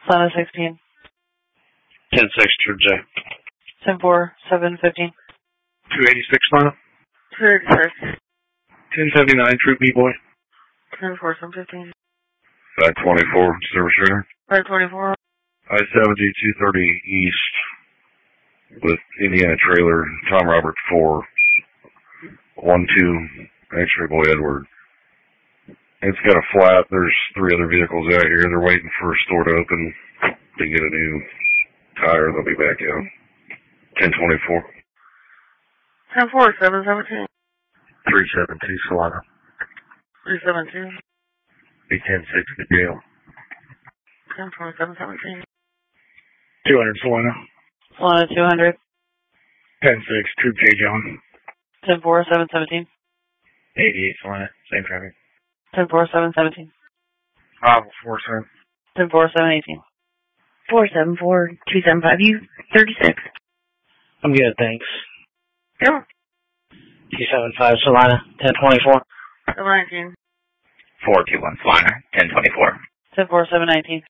Solana 16. 10-6, Troop J. 10-4, 7-15. 286, Solana. 286. 1079, Troop B-Boy. 10-4, 7-15. 524, Service Trader. 524. I-70, 230 East with Indiana Trailer, Tom Robert 4, 1-2, X-Ray Boy Edward. It's got a flat. There's 3 other vehicles out here. They're waiting for a store to open to get a new tire. They'll be back out. 1024. 10-4, 7-17. 372, Solana. 3-7-2. Be 10-6, the jail. 10-4, 7-17. 200, Solana. Solana 200. 10-6, Troop J. John. 10-4, 7-17. 88, Solana. Same traffic. 10-4, 7-17. 547. 10-4, 7-18. 474, 275, you 36. I'm good, thanks. Yep. 275 Solana, 1024. 7-19. 421, Solana, 1024. 10-4, 7-19.